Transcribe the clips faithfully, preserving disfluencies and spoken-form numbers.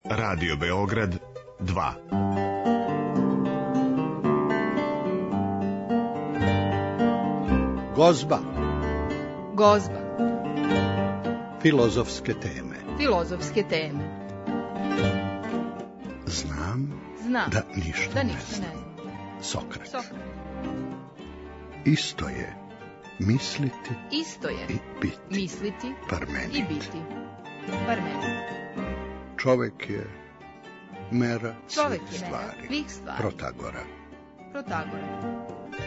Radio Beograd dva. Gozba. Gozba. Filozofske teme. Filozofske teme. Znam, Znam da ništa, da ne ništa znam. ne znam. Sokrat. Sokrat. Isto je misliti Isto je i biti. misliti Parmenid. i biti. Parmenid. Čovek je mera Čovek svih je mera stvari. svih stvari. Protagora. Protagora.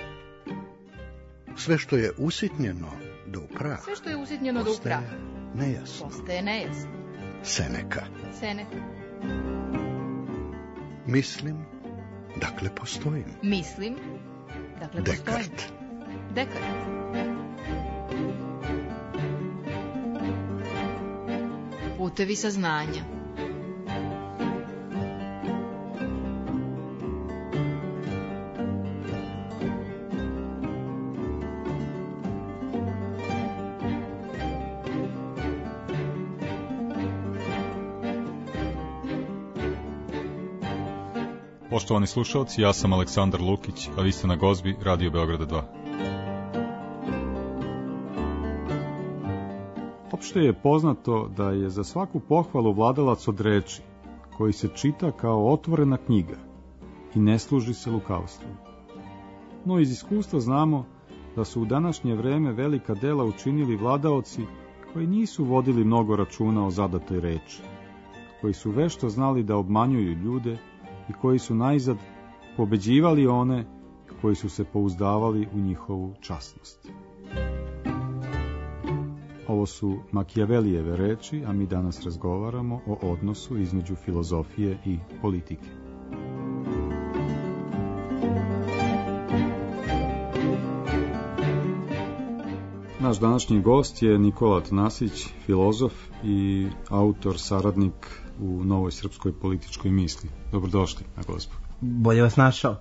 Sve što je usitnjeno do upraha Sve što je usitnjeno do upraha nejasno. postaje nejasno. Seneka. Seneka. Mislim, dakle postojim. Mislim, dakle postojim. Dekart. Dekart. Putevi saznanja. Poštovani slušalci, ja sam Aleksandar Lukić, a vi ste na Gozbi Radio Beograda dva. Opšte je poznato da je za svaku pohvalu vladalac od reči, koji se čita kao otvorena knjiga i ne služi se lukavstvom. No iz iskustva znamo da su u današnje vreme velika dela učinili vladaoci koji nisu vodili mnogo računa o zadatoj reči, koji su vešto znali da obmanjuju ljude i koji su najzad pobeđivali one koji su se pouzdavali u njihovu časnost. Ovo su Makijavelijeve reči, a mi danas razgovaramo o odnosu između filozofije i politike. Naš današnji gost je Nikola Atanasić, filozof i autor, saradnik u Novoj srpskoj političkoj misli. Dobrodošli na Gozbu. Bolje vas našao.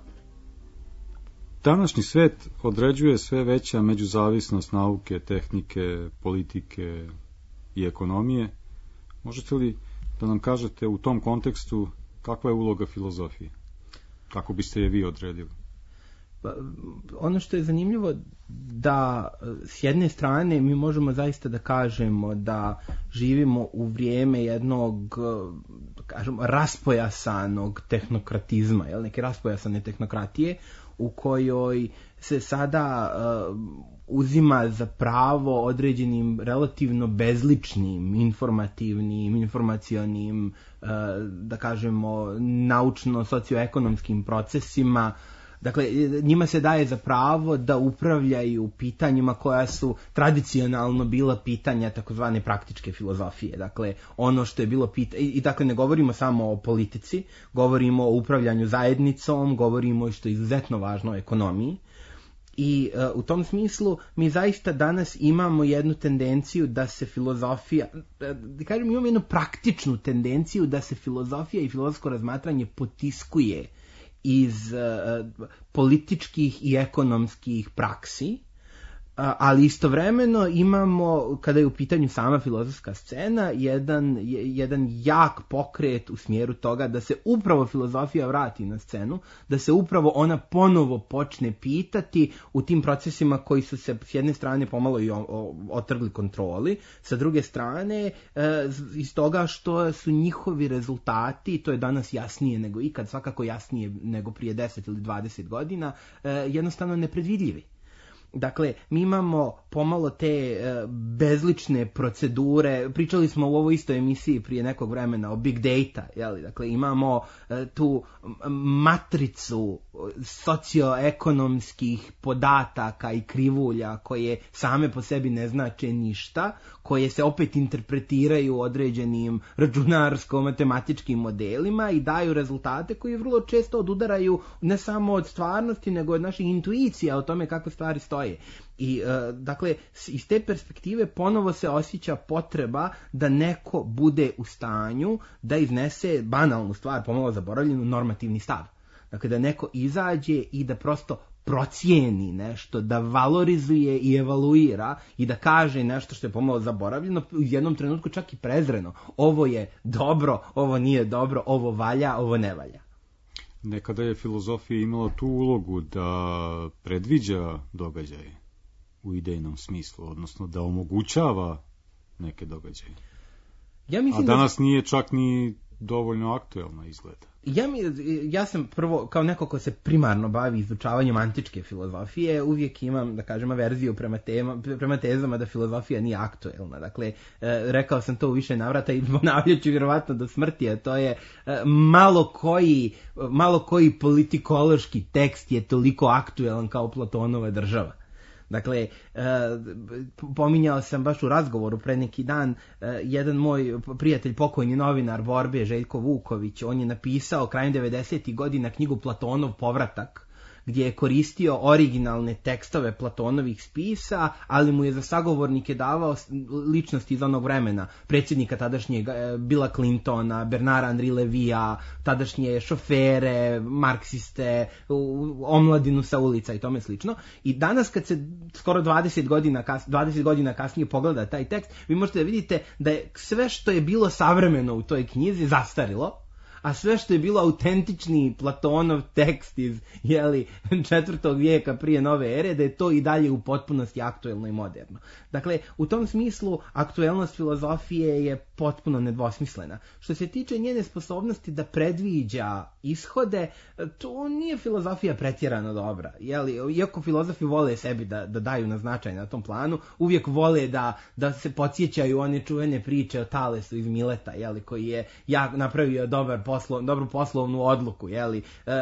Današnji svet određuje sve veća međuzavisnost nauke, tehnike, politike i ekonomije. Možete li da nam kažete u tom kontekstu kakva je uloga filozofije? Kako biste je vi odredili? Pa, ono što je zanimljivo da s jedne strane mi možemo zaista da kažemo da živimo u vrijeme jednog, da kažemo, raspojasanog tehnokratizma, jel, neke raspojasane tehnokratije u kojoj se sada uh, uzima za pravo određenim relativno bezličnim, informativnim, informacionim, uh, da kažemo, naučno-socioekonomskim procesima. Dakle, njima se daje za pravo da upravljaju pitanjima koja su tradicionalno bila pitanja takozvane praktičke filozofije. Dakle, ono što je bilo pitanje, i dakle ne govorimo samo o politici, govorimo o upravljanju zajednicom, govorimo i što je izuzetno važno o ekonomiji. I uh, u tom smislu mi zaista danas imamo jednu tendenciju da se filozofija, da kažem, imamo jednu praktičnu tendenciju da se filozofija i filozofsko razmatranje potiskuje iz uh, političkih i ekonomskih praksi, uh, ali istovremeno imamo, kada je u pitanju sama filozofska scena, jedan, jedan jak pokret u smjeru toga da se upravo filozofija vrati na scenu, da se upravo ona ponovo počne pitati u tim procesima koji su se s jedne strane pomalo i o, o, otrgli kontroli, sa druge strane uh, iz toga što su njihovi rezultati, to je danas jasnije nego ikad, svakako jasnije nego prije deset ili dvadeset godina, uh, jednostavno nepredvidljivi. Dakle, mi imamo pomalo te uh, bezlične procedure. Pričali smo u ovoj istoj emisiji prije nekog vremena o big data, jeli? Dakle, imamo uh, tu matricu socioekonomskih podataka i krivulja koje same po sebi ne znače ništa, koje se opet interpretiraju određenim računarsko-matematičkim modelima i daju rezultate koji vrlo često odudaraju ne samo od stvarnosti, nego od naših intuicija o tome kako stvari stoje. I uh, dakle, iz te perspektive ponovo se osjeća potreba da neko bude u stanju da iznese banalnu stvar, pomalo zaboravljenu, normativni stav. Dakle, da neko izađe i da prosto procijeni nešto, da valorizuje i evaluira i da kaže nešto što je pomalo zaboravljeno, u jednom trenutku čak i prezreno. Ovo je dobro, ovo nije dobro, ovo valja, ovo ne valja. Nekada je filozofija imala tu ulogu da predviđa događaje u idejnom smislu, odnosno da omogućava neke događaje. Ja mislim A danas da... nije čak ni dovoljno aktuelna izgleda. Ja, mi, ja sam prvo, kao neko ko se primarno bavi izučavanjem antičke filozofije, uvijek imam, da kažem, averziju prema, tema, prema tezama da filozofija nije aktuelna. Dakle, e, rekao sam to u više navrata i ponavljat ću vjerovatno do smrti, a to je e, malo, koji, malo koji politikološki tekst je toliko aktuelan kao Platonova država. Dakle, e, pominjao sam baš u razgovoru pre neki dan, e, jedan moj prijatelj, pokojni novinar Borbe, Željko Vuković, on je napisao krajem devedesetih godina knjigu Platonov povratak, gdje je koristio originalne tekstove Platonovih spisa, ali mu je za sagovornike davao ličnosti iz onog vremena, predsjednika tadašnjeg Billa Clintona, Bernara Henri Levija, tadašnje šofere, marksiste, omladinu sa ulica i tome slično. I danas kad se skoro dvadeset godina, dvadeset godina kasnije pogleda taj tekst, vi možete da vidite da je sve što je bilo savremeno u toj knjizi zastarilo, a sve što je bilo autentični Platonov tekst iz jeli, četvrtog vijeka prije nove ere, da je to i dalje u potpunosti aktuelno i moderno. Dakle, u tom smislu aktuelnost filozofije je potpuno nedvosmislena. Što se tiče njene sposobnosti da predviđa ishode, to nije filozofija pretjerano dobra. Jeli, iako filozofi vole sebi da, da daju na značaj na tom planu, uvijek vole da, da se podsjećaju one čuvene priče o Talesu iz Mileta, jeli, koji je ja napravio dobar Poslo, dobru poslovnu odluku, jeli, e,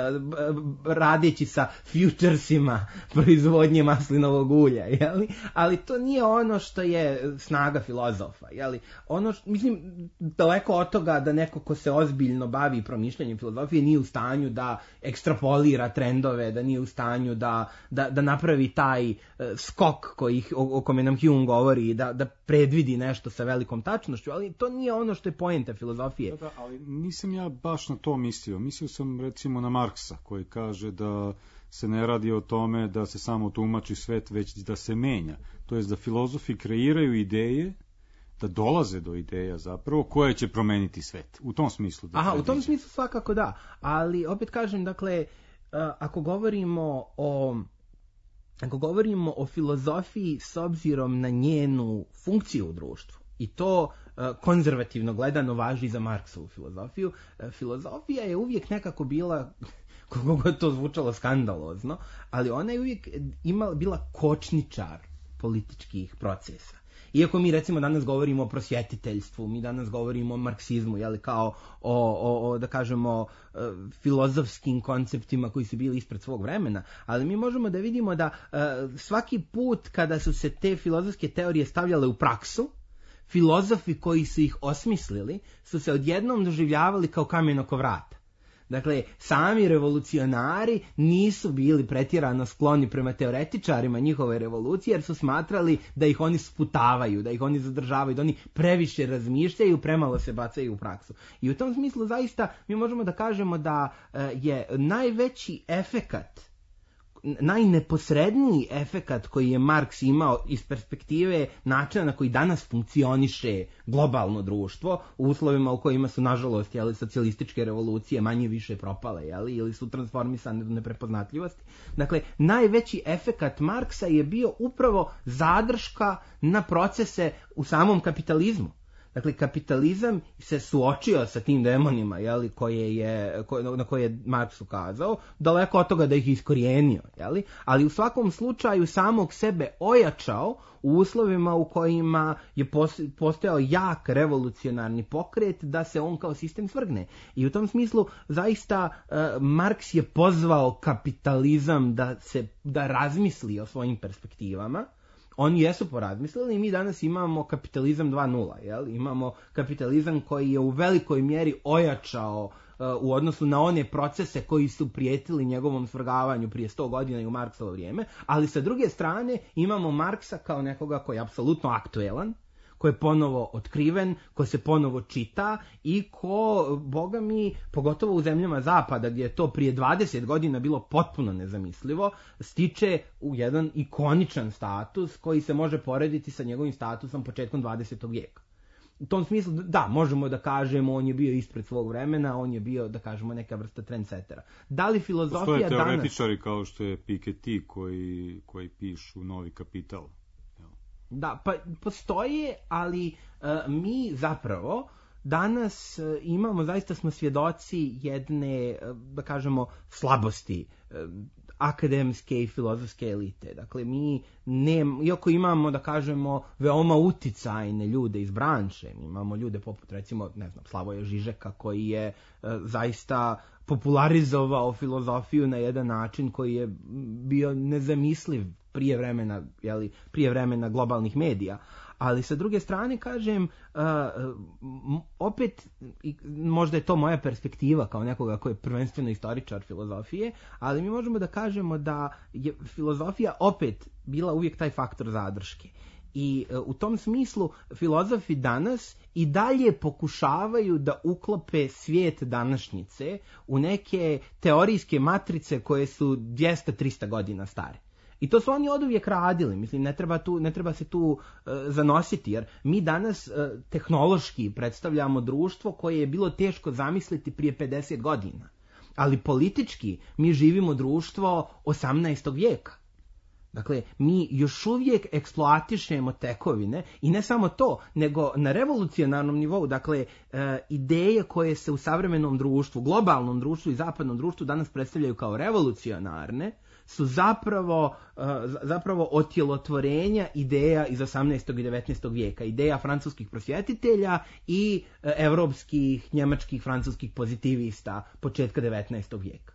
radeći sa futuresima proizvodnje maslinovog ulja, jeli, ali to nije ono što je snaga filozofa, jeli, ono što, mislim, daleko od toga da neko ko se ozbiljno bavi promišljanjem filozofije nije u stanju da ekstrapolira trendove, da nije u stanju da, da, da napravi taj e, skok koji, o, o kome nam Hume govori, da, da predvidi nešto sa velikom tačnošću, ali to nije ono što je poenta filozofije. Da, da, ali nisam ja baš na to mislio. Mislio sam recimo na Marksa koji kaže da se ne radi o tome da se samo tumači svet, već da se menja. To jest da filozofi kreiraju ideje, da dolaze do ideja zapravo koje će promeniti svet. U tom smislu. Da Aha, u tom smislu svakako da. Ali opet kažem, dakle, ako govorimo o ako govorimo o filozofiji s obzirom na njenu funkciju u društvu, i to konzervativno gledano važi za Marksovu filozofiju, filozofija je uvijek nekako bila, koliko god to zvučalo skandalozno, ali ona je uvijek imala, bila kočničar političkih procesa. Iako mi recimo danas govorimo o prosvjetiteljstvu, mi danas govorimo o marksizmu, jeli, kao o, o, o da kažemo e, filozofskim konceptima koji su bili ispred svog vremena, ali mi možemo da vidimo da e, svaki put kada su se te filozofske teorije stavljale u praksu, filozofi koji su ih osmislili su se odjednom doživljavali kao kamen oko vrata. Dakle, sami revolucionari nisu bili pretjerano skloni prema teoretičarima njihove revolucije, jer su smatrali da ih oni sputavaju, da ih oni zadržavaju, da oni previše razmišljaju, premalo se bacaju u praksu. I u tom smislu zaista mi možemo da kažemo da je najveći efekat, najneposredniji efekat koji je Marks imao iz perspektive načina na koji danas funkcioniše globalno društvo, u uslovima u kojima su, nažalost, jeli, socijalističke revolucije manje više propale, jeli, ili su transformisane do neprepoznatljivosti. Dakle, najveći efekat Marksa je bio upravo zadrška na procese u samom kapitalizmu. Dakle, kapitalizam se suočio sa tim demonima, jeli, koje je, koje, na koje je Marks ukazao, daleko od toga da ih iskorijenio, jeli, ali u svakom slučaju samog sebe ojačao u uslovima u kojima je postojao jak revolucionarni pokret da se on kao sistem svrgne. I u tom smislu zaista uh, Marks je pozvao kapitalizam da se da razmisli o svojim perspektivama. Oni jesu porazmislili i mi danas imamo kapitalizam dva nula, jel? Imamo kapitalizam koji je u velikoj mjeri ojačao uh, u odnosu na one procese koji su prijetili njegovom svrgavanju prije sto godina i u Marksovo vrijeme, ali sa druge strane imamo Marksa kao nekoga koji je apsolutno aktuelan, ko je ponovo otkriven, ko se ponovo čita i ko, boga mi, pogotovo u zemljama zapada gdje je to prije dvadeset godina bilo potpuno nezamislivo, stiče u jedan ikoničan status koji se može porediti sa njegovim statusom početkom dvadesetog vijeka. U tom smislu, da, možemo da kažemo on je bio ispred svog vremena, on je bio, da kažemo, neka vrsta trendsetera. Da li filozofija Postoje danas... teoretičari kao što je Piketty koji, koji pišu Novi kapital. Da, pa postoje, ali uh, mi zapravo danas uh, imamo, zaista smo svjedoci jedne, uh, da kažemo, slabosti uh, akademske i filozofske elite. Dakle, mi ne, iako imamo, da kažemo, veoma uticajne ljude iz branše, imamo ljude poput, recimo, ne znam, Slavoja Žižeka, koji je e, zaista popularizovao filozofiju na jedan način koji je bio nezamisliv prije vremena, jeli, prije vremena globalnih medija. Ali sa druge strane, kažem, uh, opet, možda je to moja perspektiva kao nekoga koji je prvenstveno istoričar filozofije, ali mi možemo da kažemo da je filozofija opet bila uvijek taj faktor zadrške. I uh, u tom smislu filozofi danas i dalje pokušavaju da uklope svijet današnjice u neke teorijske matrice koje su dvjesto do trista godina stare. I to su oni oduvijek radili, mislim, ne treba, tu, ne treba se tu uh, zanositi, jer mi danas uh, tehnološki predstavljamo društvo koje je bilo teško zamisliti prije pedeset godina. Ali politički mi živimo društvo osamnaestog vijeka. Dakle, mi još uvijek eksploatišemo tekovine i ne samo to, nego na revolucionarnom nivou, dakle, e, ideje koje se u savremenom društvu, globalnom društvu i zapadnom društvu danas predstavljaju kao revolucionarne, su zapravo, uh, zapravo otjelotvorenja ideja iz osamnaestog i devetnaestog vijeka, ideja francuskih prosvjetitelja i uh, evropskih, njemačkih, francuskih pozitivista početka devetnaestog vijeka.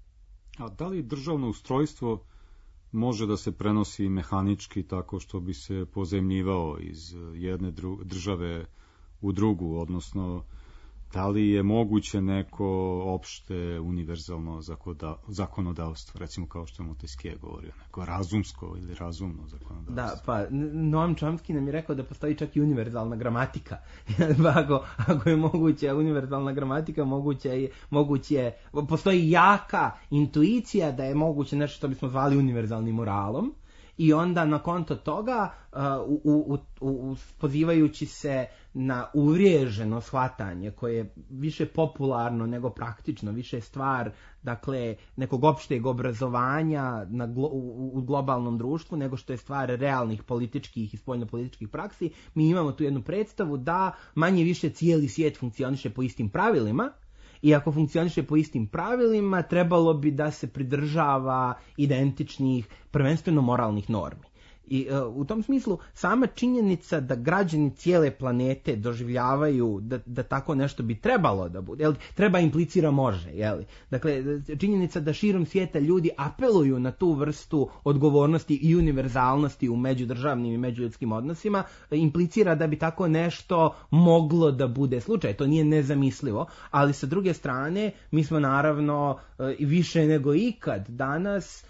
A da li državno ustrojstvo može da se prenosi mehanički tako što bi se pozemljivao iz jedne dru- države u drugu, odnosno da li je moguće neko opšte univerzalno zakonodavstvo, recimo kao što je Montesquieu govorio, neko razumsko ili razumno zakonodavstvo? Da, pa Noam Chomsky nam je rekao da postoji čak i univerzalna gramatika. ako, ako je moguće univerzalna gramatika, moguće je, moguće, postoji jaka intuicija da je moguće nešto što bismo zvali univerzalnim moralom. I onda na konto toga, uh, u, u, u, u, pozivajući se na uvriježeno shvatanje koje je više popularno nego praktično, više stvar, dakle, nekog opšteg obrazovanja na glo, u, u globalnom društvu, nego što je stvar realnih političkih i spoljnopolitičkih praksi, mi imamo tu jednu predstavu da manje više cijeli svijet funkcioniše po istim pravilima. I ako funkcioniše po istim pravilima, trebalo bi da se pridržava identičnih, prvenstveno moralnih normi. I uh, u tom smislu, sama činjenica da građani cijele planete doživljavaju da, da tako nešto bi trebalo da bude, jel, treba implicira može, jeli? Dakle, činjenica da širom svijeta ljudi apeluju na tu vrstu odgovornosti i univerzalnosti u međudržavnim i međuljudskim odnosima, implicira da bi tako nešto moglo da bude slučaj. To nije nezamislivo, ali sa druge strane, mi smo naravno i više nego ikad danas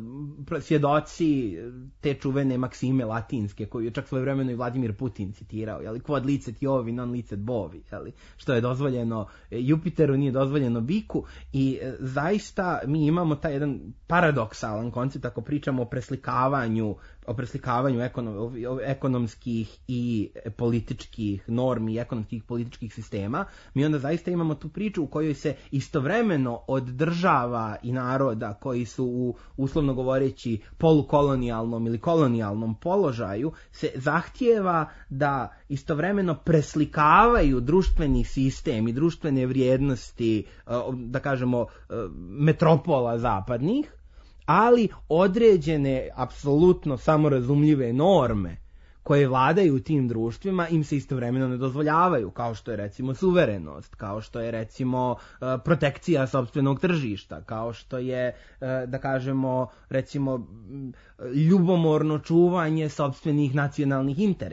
svjedoci te čuvene maksime latinske koju je čak svojevremeno i Vladimir Putin citirao, jeli, quod licet Jovi non licet bovi, jeli, što je dozvoljeno Jupiteru nije dozvoljeno biku. I e, zaista mi imamo taj jedan paradoksalan koncept ako pričamo o preslikavanju o preslikavanju ekonom, ekonomskih i političkih normi, ekonomskih političkih sistema. Mi onda zaista imamo tu priču u kojoj se istovremeno od država i naroda koji su u, uslovno govoreći, polukolonijalnom ili kolonijalnom položaju se zahtijeva da istovremeno preslikavaju društveni sistem i društvene vrijednosti, da kažemo, metropola zapadnih, ali određene, apsolutno samorazumljive norme koje vladaju u tim društvima im se istovremeno ne dozvoljavaju, kao što je recimo suverenost, kao što je recimo protekcija sopstvenog tržišta, kao što je, da kažemo, recimo ljubomorno čuvanje sopstvenih nacionalnih interesa.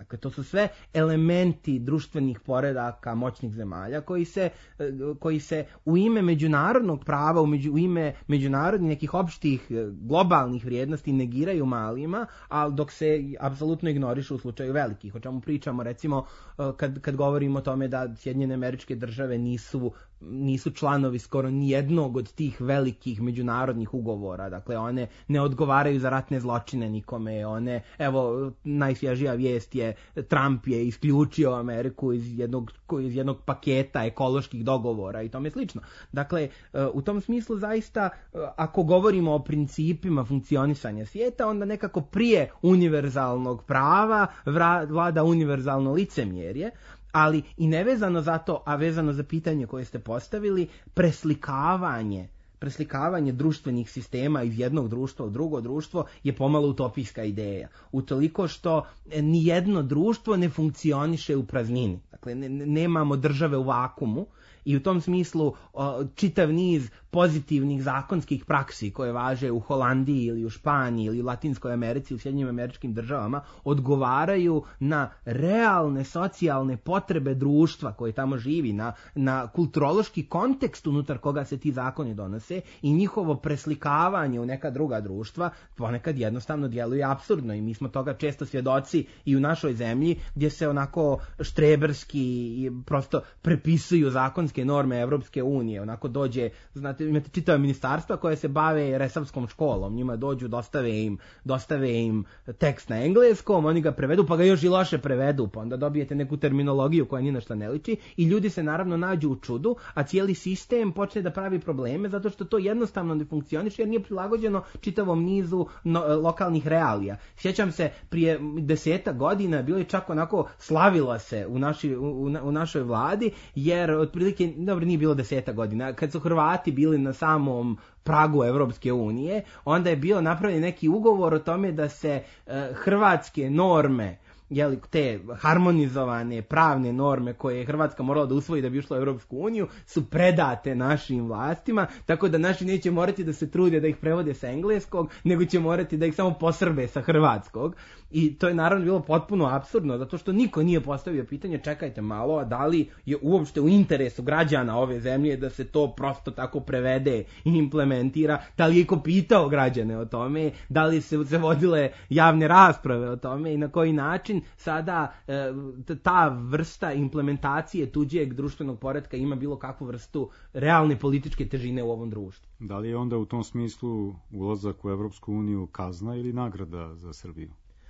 Dakle, to su sve elementi društvenih poredaka moćnih zemalja koji se, koji se u ime međunarodnog prava, u, među, u ime međunarodnih nekih opštih globalnih vrijednosti negiraju malima, ali dok se apsolutno ignorišu u slučaju velikih. O čemu pričamo, recimo, kad, kad govorimo o tome da Sjedinjene Američke Države nisu nisu članovi skoro nijednog od tih velikih međunarodnih ugovora. Dakle, one ne odgovaraju za ratne zločine nikome. One, evo, najsvježija vijest je Trump je isključio Ameriku iz jednog, iz jednog paketa ekoloških dogovora i tome slično. Dakle, u tom smislu zaista, ako govorimo o principima funkcionisanja svijeta, onda nekako prije univerzalnog prava vlada univerzalno licemjerje, ali i nevezano za to, a vezano za pitanje koje ste postavili, preslikavanje, preslikavanje društvenih sistema iz jednog društva u drugo društvo je pomalo utopijska ideja. Utoliko što nijedno društvo ne funkcioniše u praznini. Dakle, ne, nemamo države u vakumu i u tom smislu čitav niz pozitivnih zakonskih praksi koje važe u Holandiji ili u Španiji ili u Latinskoj Americi, u Sjedinjenim Američkim Državama, odgovaraju na realne socijalne potrebe društva koje tamo živi, na, na kulturološki kontekst unutar koga se ti zakoni donose i njihovo preslikavanje u neka druga društva ponekad jednostavno djeluje apsurdno i mi smo toga često svjedoci i u našoj zemlji gdje se onako štreberski prosto prepisuju zakonske norme Evropske unije, onako dođe, znate, imate čitave ministarstva koje se bave resavskom školom, njima dođu, dostave im, dostave im tekst na engleskom, oni ga prevedu, pa ga još i loše prevedu, pa onda dobijete neku terminologiju koja ni na šta ne liči i ljudi se naravno nađu u čudu, a cijeli sistem počne da pravi probleme zato što to jednostavno ne funkcioniše jer nije prilagođeno čitavom nizu no, lokalnih realija. Sjećam se, prije deseta godina bilo je čak onako, slavilo se u, naši, u, u našoj vladi, jer otprilike, dobro, nije bilo deseta godina, kad su Hrvati bili na samom pragu Evropske unije, onda je bio napravljen neki ugovor o tome da se e, hrvatske norme, jeli, te harmonizovane pravne norme koje je Hrvatska morala da usvoji da bi ušla u Europsku uniju su predate našim vlastima, tako da naši neće morati da se trude da ih prevode sa engleskog, nego će morati da ih samo posrbe sa hrvatskog. I to je naravno bilo potpuno apsurdno, zato što niko nije postavio pitanje, čekajte malo, a da li je uopšte u interesu građana ove zemlje da se to prosto tako prevede i implementira, da li je ko pitao građane o tome, da li se, se vodile javne rasprave o tome i na koji način sada e, ta vrsta implementacije tuđeg društvenog poretka ima bilo kakvu vrstu realne političke težine u ovom društvu. Da li je onda u tom smislu ulazak u Evropsku uniju kazna ili nagrada za Srbiju?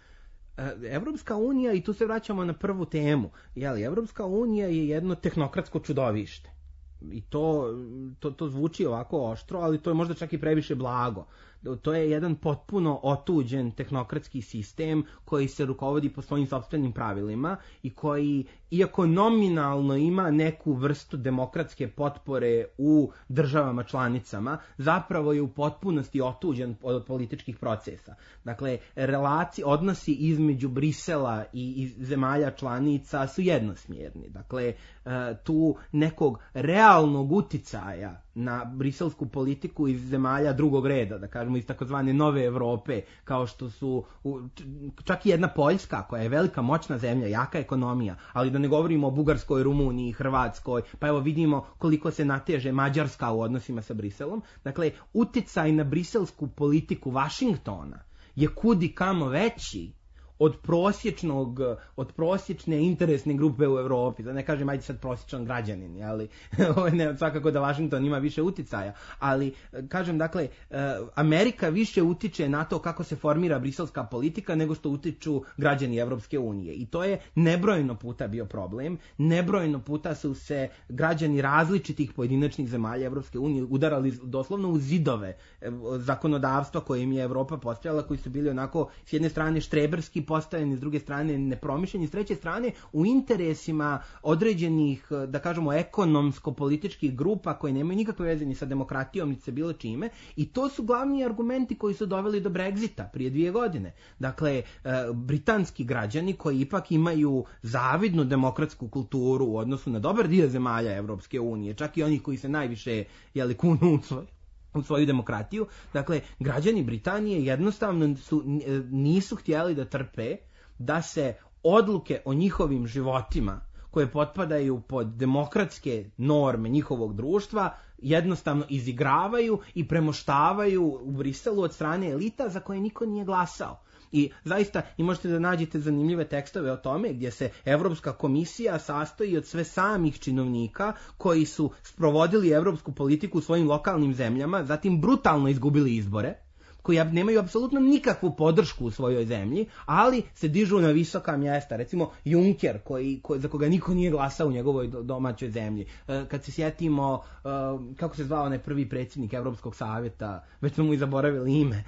Evropska unija, i tu se vraćamo na prvu temu, jeli, Evropska unija je jedno tehnokratsko čudovište. I to, to, to zvuči ovako oštro, ali to je možda čak i previše blago. To je jedan potpuno otuđen tehnokratski sistem koji se rukovodi po svojim sopstvenim pravilima i koji, iako nominalno ima neku vrstu demokratske potpore u državama članicama, zapravo je u potpunosti otuđen od političkih procesa. Dakle, relacije, odnosi između Brisela i, i zemalja članica su jednosmjerni. Dakle, tu nekog realnog uticaja na briselsku politiku iz zemalja drugog reda, da kažemo iz takozvane nove Evrope, kao što su čak i jedna Poljska koja je velika moćna zemlja, jaka ekonomija, ali da ne govorimo o Bugarskoj, Rumuniji, Hrvatskoj, pa evo vidimo koliko se nateže Mađarska u odnosima sa Briselom. Dakle, uticaj na briselsku politiku Vašingtona je kudi kamo veći od prosječnog, od prosječne interesne grupe u Europi, da ne kažem ajde sad prosječan građanin, ali ne, svakako da Washington ima više uticaja, ali kažem dakle, Amerika više utiče na to kako se formira briselska politika nego što utiču građani Evropske unije i to je nebrojno puta bio problem, nebrojno puta su se građani različitih pojedinačnih zemalja Evropske unije udarali doslovno u zidove zakonodavstva koje im je Evropa postavljala, koji su bili onako s jedne strane štreberski postavljeni, s druge strane nepromišljeni, s treće strane u interesima određenih, da kažemo, ekonomsko-političkih grupa koje nemaju nikakve veze ni sa demokratijom, ni sa bilo čime, i to su glavni argumenti koji su doveli do Brexita prije dvije godine. Dakle, britanski građani koji ipak imaju zavidnu demokratsku kulturu u odnosu na dobar dio zemalja Evropske unije, čak i onih koji se najviše jeli, kunu u svoj u svoju demokratiju. Dakle, građani Britanije jednostavno su, nisu htjeli da trpe da se odluke o njihovim životima koje potpadaju pod demokratske norme njihovog društva jednostavno izigravaju i premoštavaju u Briselu od strane elita za koje niko nije glasao. I zaista i možete da nađete zanimljive tekstove o tome gdje se Evropska komisija sastoji od sve samih činovnika koji su sprovodili evropsku politiku u svojim lokalnim zemljama, zatim brutalno izgubili izbore, koji nemaju apsolutno nikakvu podršku u svojoj zemlji, ali se dižu na visoka mjesta. Recimo Juncker, koji, koji, za koga niko nije glasao u njegovoj domaćoj zemlji. E, kad se sjetimo, e, kako se zvao onaj prvi predsjednik Evropskog savjeta, već smo mu i zaboravili ime.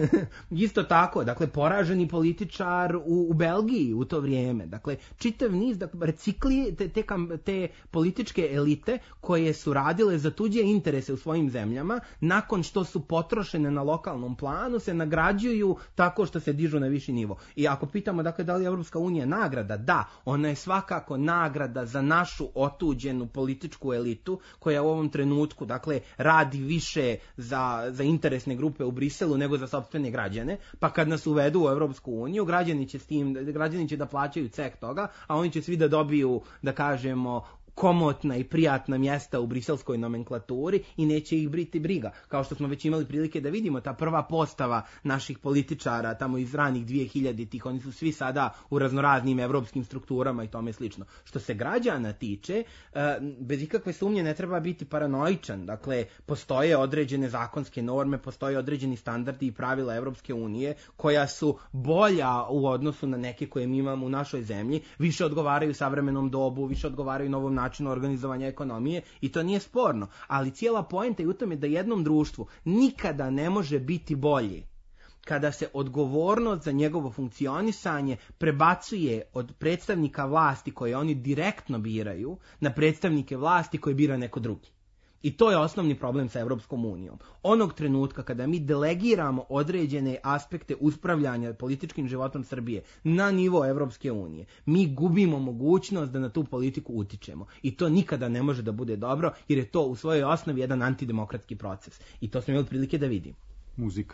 Isto tako, dakle, poraženi političar u, u Belgiji u to vrijeme. Dakle, čitav niz, dakle, recikli te, te, te političke elite koje su radile za tuđe interese u svojim zemljama, nakon što su potrošene na lokalnom planu, se nagrađuju tako što se dižu na viši nivo. I ako pitamo, dakle, da li je Evropska unija nagrada? Da, ona je svakako nagrada za našu otuđenu političku elitu koja u ovom trenutku, dakle, radi više za, za interesne grupe u Briselu nego za sopstvene građane, pa kad nas uvedu u Evropsku uniju, građani će s tim, građani će da plaćaju ceh toga, a oni će svi da dobiju, da kažemo, komotna i prijatna mjesta u briselskoj nomenklaturi i neće ih biti briga. Kao što smo već imali prilike da vidimo, ta prva postava naših političara tamo iz ranih dvije hiljaditih, oni su svi sada u raznoraznim evropskim strukturama i tome slično. Što se građana tiče, bez ikakve sumnje ne treba biti paranoičan. Dakle, postoje određene zakonske norme, postoje određeni standardi i pravila Evropske unije koja su bolja u odnosu na neke koje mi imamo u našoj zemlji, više odgovaraju savremenom dobu, više odgovaraju novom načinu organizovanja ekonomije i to nije sporno, ali cijela poenta je u tome da jednom društvu nikada ne može biti bolji kada se odgovornost za njegovo funkcionisanje prebacuje od predstavnika vlasti koje oni direktno biraju na predstavnike vlasti koje bira neko drugi. I to je osnovni problem sa Evropskom unijom. Onog trenutka kada mi delegiramo određene aspekte uspravljanja političkim životom Srbije na nivo Evropske unije, mi gubimo mogućnost da na tu politiku utičemo. I to nikada ne može da bude dobro, jer je to u svojoj osnovi jedan antidemokratski proces. I to smo imali prilike da vidimo. Muzika.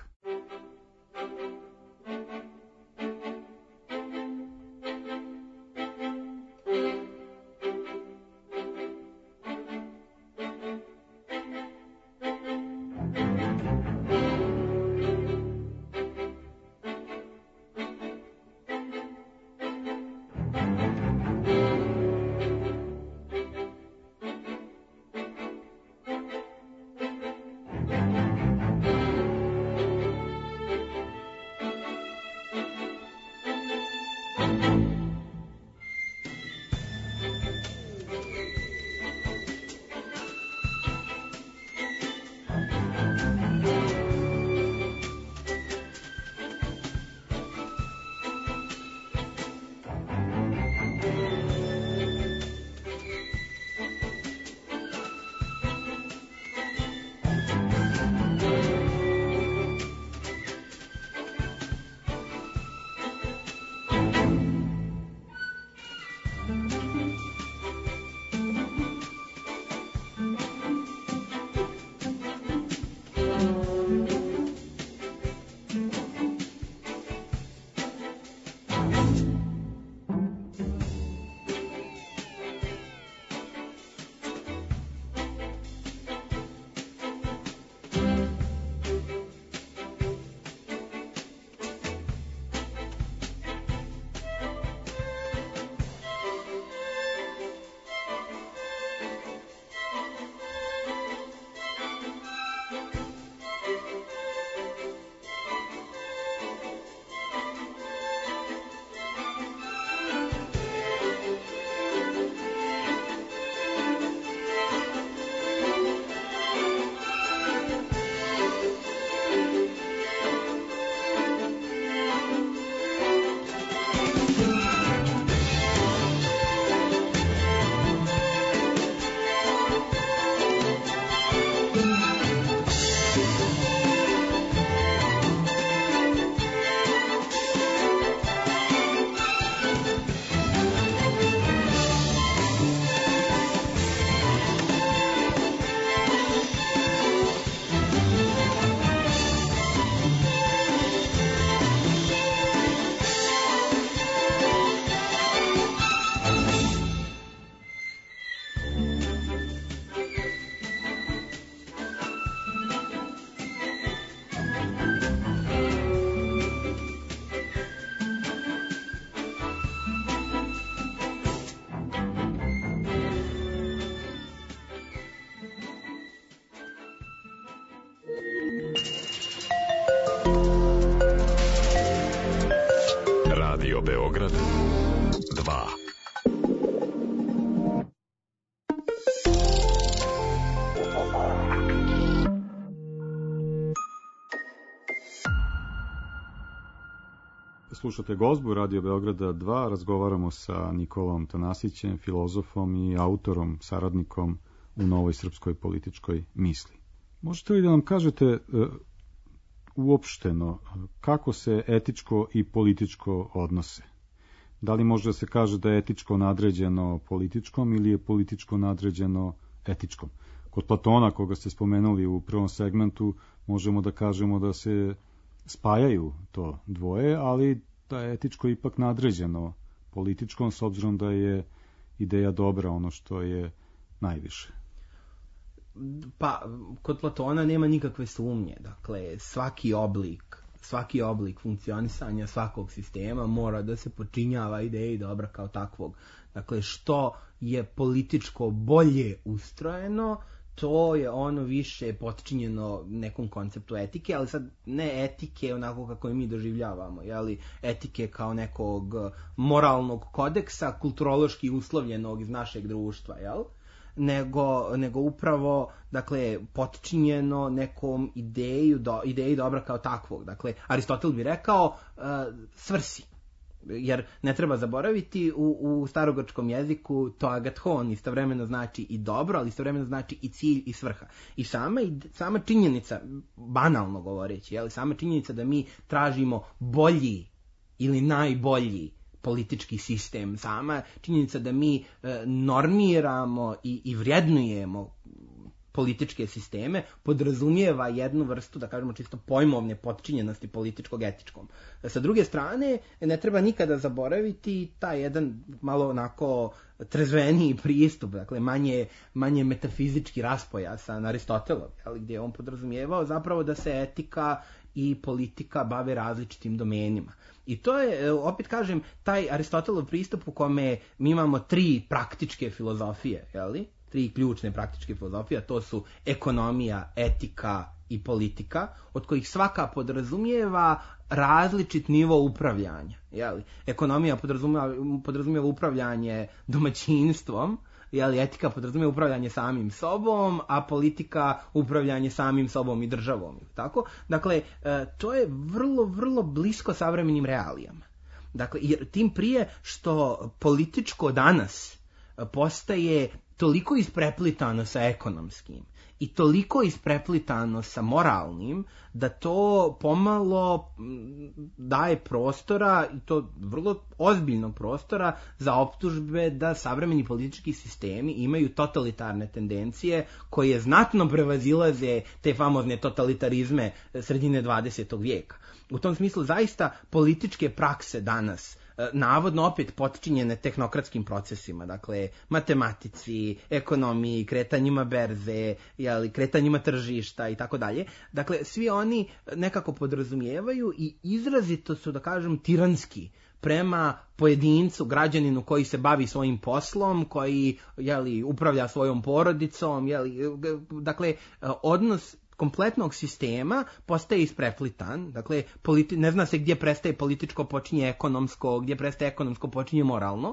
Radio Beograd dva. Slušate Gozbu Radio Beograda dva, razgovaramo sa Nikolom Tanasićem, filozofom i autorom, saradnikom u Novoj srpskoj političkoj misli. Možete li da nam kažete e, uopšteno kako se etičko i političko odnose? Da li može da se kaže da je etičko nadređeno političkom ili je političko nadređeno etičkom? Kod Platona, koga ste spomenuli u prvom segmentu, možemo da kažemo da se spajaju to dvoje, ali da je etičko ipak nadređeno političkom, s obzirom da je ideja dobra ono što je najviše. Pa, kod Platona nema nikakve sumnje. Dakle, svaki oblik, svaki oblik funkcionisanja svakog sistema mora da se počinjava ideji dobra kao takvog. Dakle, što je političko bolje ustrojeno, to je ono više potčinjeno nekom konceptu etike, ali sad ne etike onako kako je mi doživljavamo, jeli, etike kao nekog moralnog kodeksa, kulturološki uslovljenog iz našeg društva, jel? Nego, nego upravo, dakle, potčinjeno nekom ideju, do, ideji dobra kao takvog. Dakle, Aristotel bi rekao uh, svrsi. Jer ne treba zaboraviti, u, u starogrčkom jeziku to agathon istovremeno znači i dobro, ali istovremeno znači i cilj i svrha. I sama, sama činjenica, banalno govoreći, jel, sama činjenica da mi tražimo bolji ili najbolji politički sistem, sama činjenica da mi e, normiramo i, i vrednujemo političke sisteme, podrazumijeva jednu vrstu, da kažemo čisto pojmovne potčinjenosti političkog etičkom. Sa druge strane, ne treba nikada zaboraviti taj jedan malo onako trezveniji pristup, dakle manje, manje metafizički raspojasan Aristotelov, ali gdje je on podrazumijevao zapravo da se etika i politika bave različitim domenima. I to je, opet kažem, taj Aristotelov pristup u kome mi imamo tri praktičke filozofije, jeli? Tri ključne praktičke filozofije, to su ekonomija, etika i politika, od kojih svaka podrazumijeva različit nivo upravljanja. Jeli? Ekonomija podrazumijeva, podrazumijeva upravljanje domaćinstvom, jeli, etika podrazumijeva upravljanje samim sobom, a politika upravljanje samim sobom i državom. Tako? Dakle, to je vrlo, vrlo blisko savremenim realijama. Dakle, jer tim prije što političko danas postaje toliko ispreplitano sa ekonomskim i toliko ispreplitano sa moralnim, da to pomalo daje prostora, i to vrlo ozbiljnog prostora, za optužbe da savremeni politički sistemi imaju totalitarne tendencije koje znatno prevazilaze te famozne totalitarizme sredine dvadesetog vijeka. U tom smislu zaista političke prakse danas, navodno opet potčinjene tehnokratskim procesima, dakle matematici, ekonomiji, kretanjima berze, jeli, kretanjima tržišta i tako dalje. Dakle, svi oni nekako podrazumijevaju i izrazito su, da kažem, tiranski prema pojedincu, građaninu koji se bavi svojim poslom, koji, jeli, upravlja svojom porodicom, jeli, dakle, odnos kompletnog sistema postaje ispreplitan, dakle politi- ne zna se gdje prestaje političko, počinje ekonomsko, gdje prestaje ekonomsko, počinje moralno,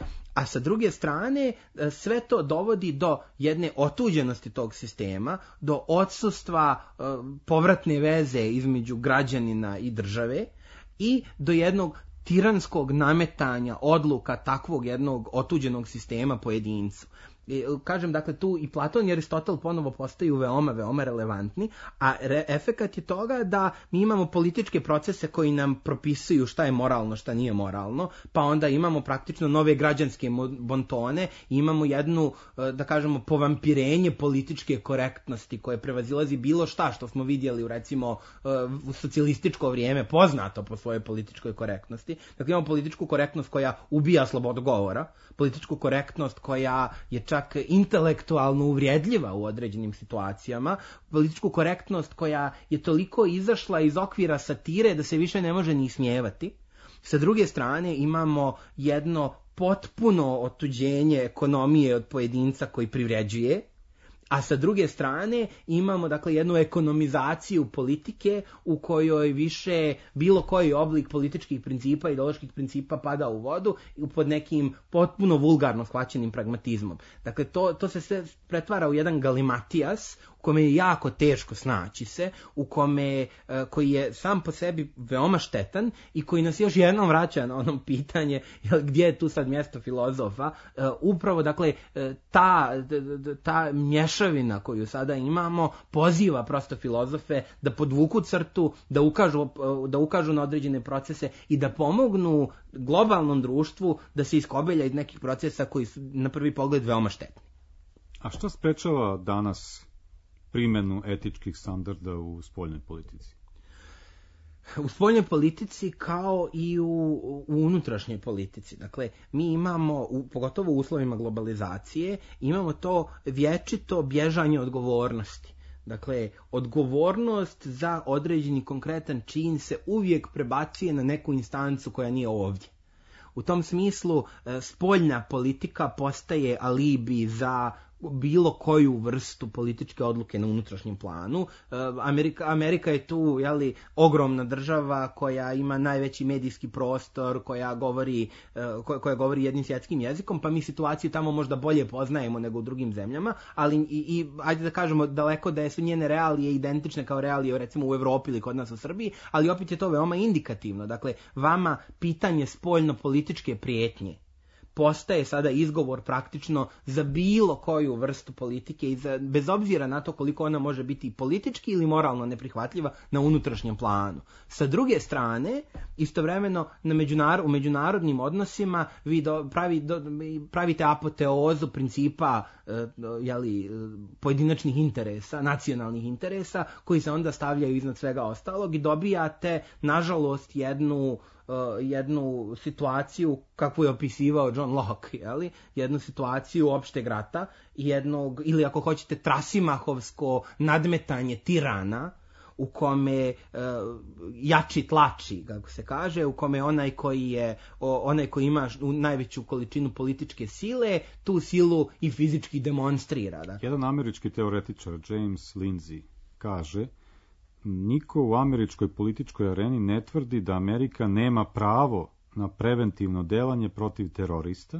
a sa druge strane sve to dovodi do jedne otuđenosti tog sistema, do odsustva e, povratne veze između građanina i države i do jednog tiranskog nametanja odluka takvog jednog otuđenog sistema pojedincu. Kažem, dakle, tu i Platon i Aristotel ponovo postaju veoma, veoma relevantni, a re- efekat je toga da mi imamo političke procese koji nam propisuju šta je moralno, šta nije moralno, pa onda imamo praktično nove građanske bontone, imamo jednu, da kažemo, povampirenje političke korektnosti koje prevazilazi bilo šta što smo vidjeli u, recimo, u socijalističko vrijeme, poznato po svojoj političkoj korektnosti. Dakle, imamo političku korektnost koja ubija slobodu govora, političku korektnost koja je čak intelektualno uvrijedljiva u određenim situacijama, političku korektnost koja je toliko izašla iz okvira satire da se više ne može ni smijevati. Sa druge strane imamo jedno potpuno otuđenje ekonomije od pojedinca koji privređuje A sa druge strane imamo dakle jednu ekonomizaciju politike u kojoj više bilo koji oblik političkih principa, ideoloških principa pada u vodu pod nekim potpuno vulgarno shvaćenim pragmatizmom. Dakle, to, to se sve pretvara u jedan galimatijas u kome je jako teško snaći se, u kome, koji je sam po sebi veoma štetan i koji nas još jednom vraća na onom pitanje gdje je tu sad mjesto filozofa. Upravo, dakle, ta, ta mješavina koju sada imamo poziva prosto filozofe da podvuku crtu, da ukažu, da ukažu na određene procese i da pomognu globalnom društvu da se iskobelja iz nekih procesa koji su na prvi pogled veoma štetni. A što sprečava danas primjenu etičkih standarda u spoljnoj politici? U spoljnoj politici kao i u, u unutrašnjoj politici. Dakle, mi imamo, u, pogotovo u uslovima globalizacije, imamo to vječito bježanje odgovornosti. Dakle, odgovornost za određeni konkretan čin se uvijek prebacuje na neku instancu koja nije ovdje. U tom smislu, spoljna politika postaje alibi za bilo koju vrstu političke odluke na unutrašnjem planu. Amerika, Amerika je tu, jeli, ogromna država koja ima najveći medijski prostor, koja govori, koja govori jednim svjetskim jezikom, pa mi situaciju tamo možda bolje poznajemo nego u drugim zemljama, ali i, i ajde da kažemo daleko da su njene realije identične kao realije recimo u Evropi ili kod nas u Srbiji, ali opet je to veoma indikativno. Dakle, vama pitanje spoljno političke prijetnje postaje sada izgovor praktično za bilo koju vrstu politike i za, bez obzira na to koliko ona može biti politički ili moralno neprihvatljiva na unutrašnjem planu. Sa druge strane, istovremeno na međunar, u međunarodnim odnosima vi do, pravi, do, pravite apoteozu principa e, jeli, pojedinačnih interesa, nacionalnih interesa, koji se onda stavljaju iznad svega ostalog i dobijate, nažalost, jednu Uh, jednu situaciju kakvu je opisivao John Locke, jeli? Jednu situaciju opšteg rata, jednog, ili ako hoćete trasimahovsko nadmetanje tirana u kome uh, jači tlači, kako se kaže, u kome onaj koji je o, onaj koji ima najveću količinu političke sile, tu silu i fizički demonstrira. Da. Jedan američki teoretičar, James Lindsay, kaže: niko u američkoj političkoj areni ne tvrdi da Amerika nema pravo na preventivno delanje protiv terorista,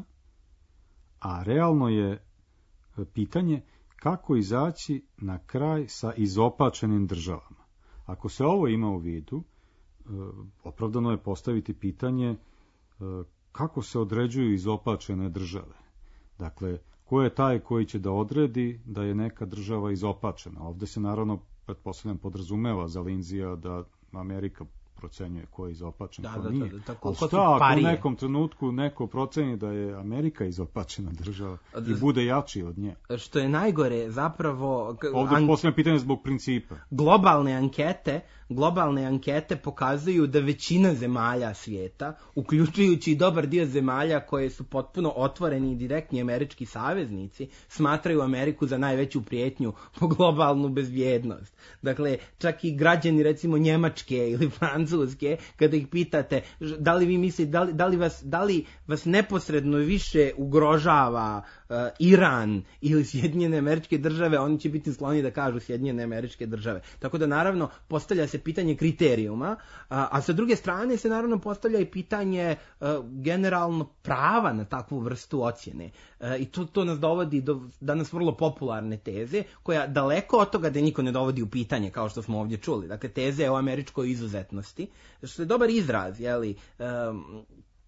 a realno je pitanje kako izaći na kraj sa izopačenim državama. Ako se ovo ima u vidu, opravdano je postaviti pitanje kako se određuju izopačene države. Dakle, ko je taj koji će da odredi da je neka država izopačena? Ovdje se naravno pretpostavljam podrazumeva za Lindsaya da Amerika procenjuje ko je izopačen, da, ko da, nije. Da, da, tako, ali šta ako u nekom trenutku neko proceni da je Amerika izopačena država i bude jači od nje? Što je najgore, zapravo... Ovdje an... postavljam pitanje zbog principa. Globalne ankete, globalne ankete pokazuju da većina zemalja svijeta, uključujući i dobar dio zemalja koje su potpuno otvoreni i direktni američki saveznici, smatraju Ameriku za najveću prijetnju po globalnu bezbjednost. Dakle, čak i građani recimo Njemačke ili Francuske, kada ih pitate da li vi mislite, da li, da li, vas, da li vas neposredno više ugrožava uh, Iran ili Sjedinjene Američke Države, oni će biti skloni da kažu Sjedinjene Američke Države. Tako da naravno postavlja se pitanje kriterijuma, a, a sa druge strane se naravno postavlja i pitanje uh, generalno prava na takvu vrstu ocjene. Uh, I to, to nas dovodi do danas vrlo popularne teze, koja daleko od toga da niko ne dovodi u pitanje, kao što smo ovdje čuli. Dakle, teze o američkoj izuzetnosti, što je dobar izraz, jeli, um,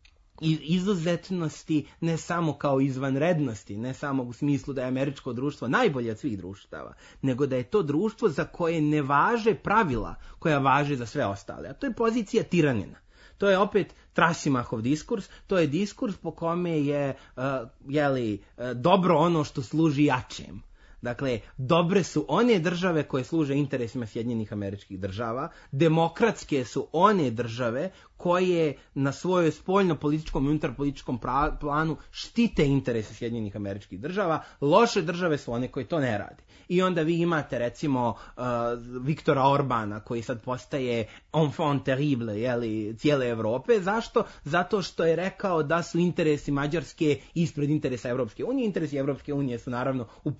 izuzetnosti ne samo kao izvanrednosti, ne samo u smislu da je američko društvo najbolje od svih društava, nego da je to društvo za koje ne važe pravila koja važe za sve ostale. A to je pozicija tiranina. To je opet Trasimahov diskurs, to je diskurs po kome je uh, jeli, uh, dobro ono što služi jačem. Dakle, dobre su one države koje služe interesima Sjedinjenih Američkih Država, demokratske su one države koje na svojoj spoljno-političkom i unutarpolitičkom planu štite interese Sjedinjenih Američkih Država, loše države su one koje to ne rade. I onda vi imate recimo uh, Viktora Orbana koji sad postaje enfant terrible, jeli, cijele Evrope. Zašto? Zato što je rekao da su interesi Mađarske ispred interesa Evropske unije. Interesi Evropske unije su naravno u potpunosti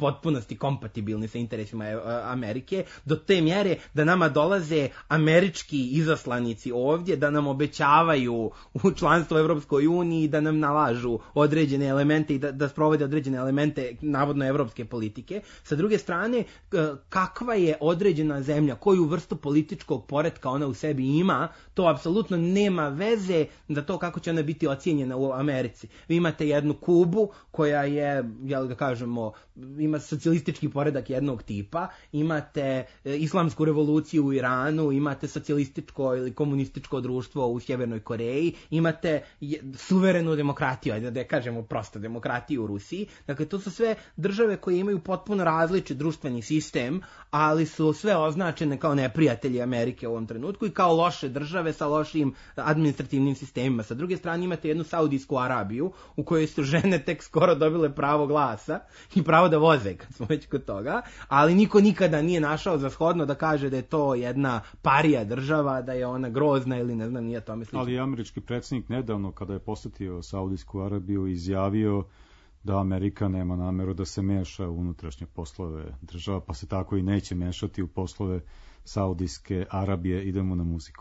potpunosti kompatibilni sa interesima Amerike, do te mjere da nama dolaze američki izaslanici ovdje, da nam obećavaju u članstvo u Evropskoj uniji, da nam nalažu određene elemente i da, da sprovode određene elemente navodno evropske politike. Sa druge strane, kakva je određena zemlja, koju vrstu političkog poretka ona u sebi ima, to apsolutno nema veze da to kako će ona biti ocijenjena u Americi. Vi imate jednu Kubu koja je, jel da kažemo, ima socijalistički poredak jednog tipa, imate islamsku revoluciju u Iranu, imate socijalističko ili komunističko društvo u Sjevernoj Koreji, imate suverenu demokratiju, ajde da kažemo prosto demokratiju u Rusiji. Dakle, to su sve države koje imaju potpuno različit društveni sistem, ali su sve označene kao neprijatelji Amerike u ovom trenutku i kao loše države sa lošim administrativnim sistemima. Sa druge strane imate jednu Saudijsku Arabiju u kojoj su žene tek skoro dobile pravo glasa i pravo da voze, kad smo već kod toga, ali niko nikada nije našao za shodno da kaže da je to jedna parija država, da je ona grozna ili ne znam, nije tome slično. Ali američki predsjednik nedavno, kada je posjetio Saudijsku Arabiju, izjavio da Amerika nema nameru da se meša u unutrašnje poslove država, pa se tako i neće mešati u poslove Saudijske Arabije. Idemo na muziku.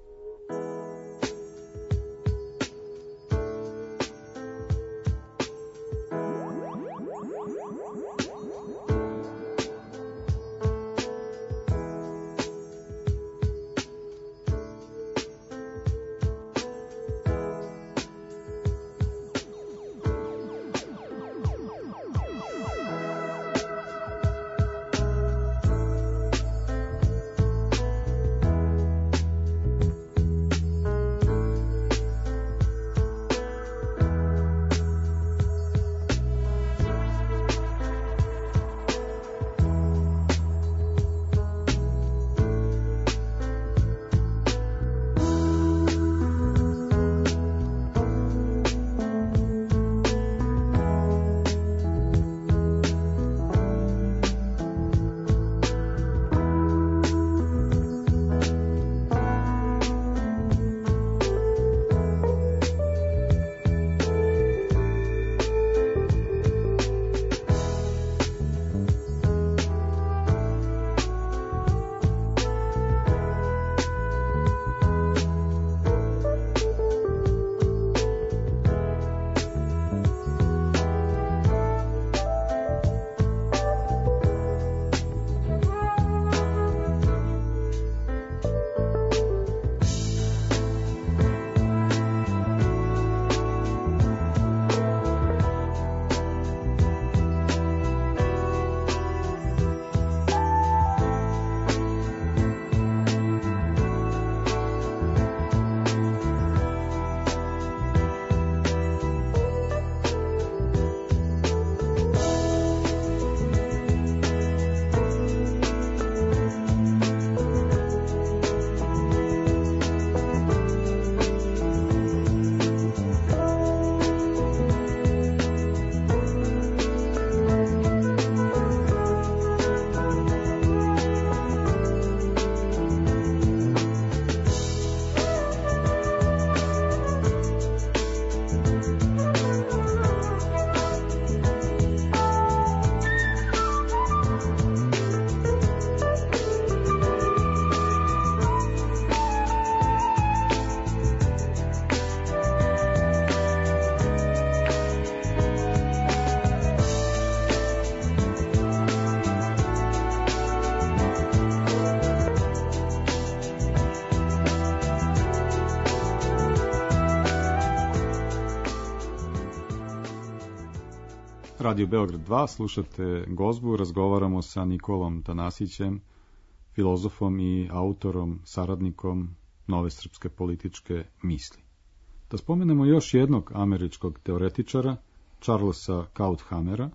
Radio Beograd dva, slušate Gozbu, razgovaramo sa Nikolom Tanasićem, filozofom i autorom, saradnikom nove srpske političke misli. Da spomenemo još jednog američkog teoretičara, Charlesa Krauthamera,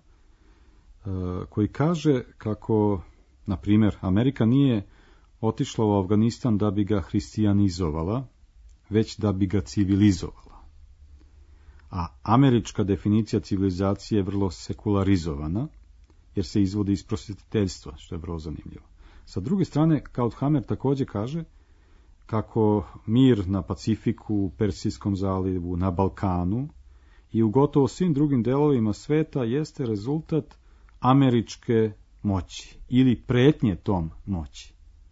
koji kaže kako, na primjer, Amerika nije otišla u Afganistan da bi ga hrišćanizovala, već da bi ga civilizovala. A američka definicija civilizacije je vrlo sekularizovana, jer se izvodi iz prosvjetiteljstva, što je vrlo zanimljivo. Sa druge strane, Krauthamer također kaže kako mir na Pacifiku, u Persijskom zalivu, na Balkanu i u gotovo svim drugim delovima sveta jeste rezultat američke moći ili pretnje tom moći.